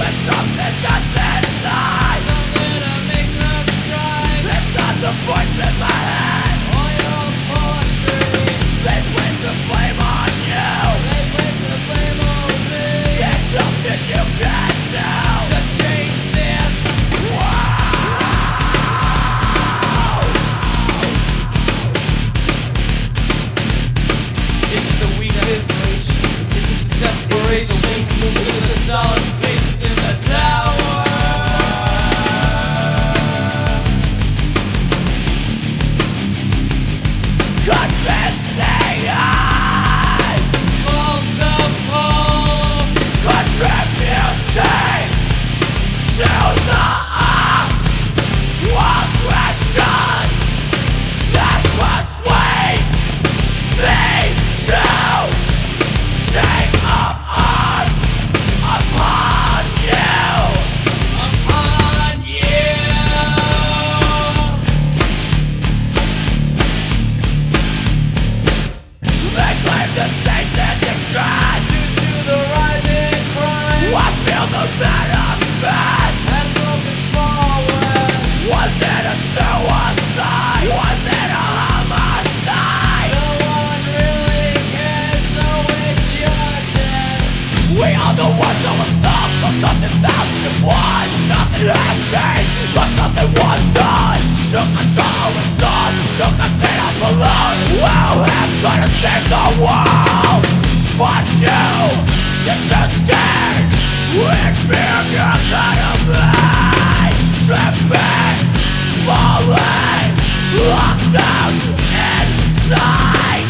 something that's inside, something that makes us strive. it's not the voice in my head. All your poetry, They place the blame on you. they place the blame on me. There's nothing you can do To change this, is it the weakness? Is it the desperation? Is it the solid faces in the tower? convincing Multiple contributing to the aggression that persuades me to take up arms upon you. upon you. They claim the state's in distress. Due to the rising crime I feel the manifest. has broken forward. Was it a suicide? Was it a homicide? No one really cares, so it's your death. We are the ones that will suffer, cause in 2001 nothing has changed, cause nothing was done. To control the sun, to contain us alone. Who am gonna save the world? But you're too scared. In fear you're gonna be tripping, falling, locked down inside.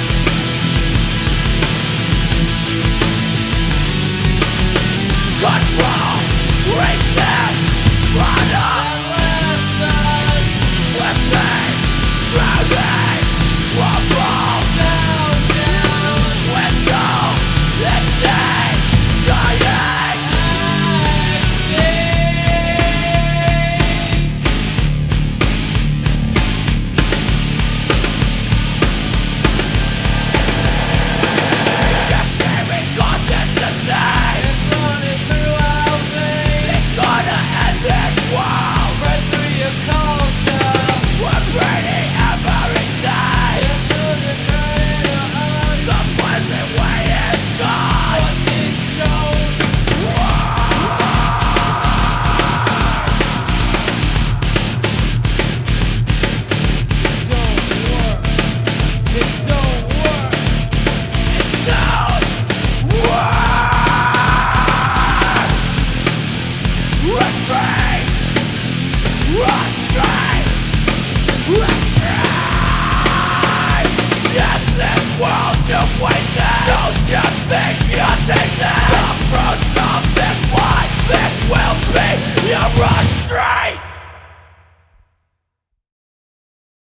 Control, racist, run up, And left us slipping, drowning, crumble, down, down, dwindle, indeed, dying. extinct. You say we got this disease, It's running through our veins, it's gonna end this world. spread through your culture. We're breeding every day. Your children turning to us. The pleasant way is gone. What's it don't? It don't work. Don't work. Restrain, restrain, restrain.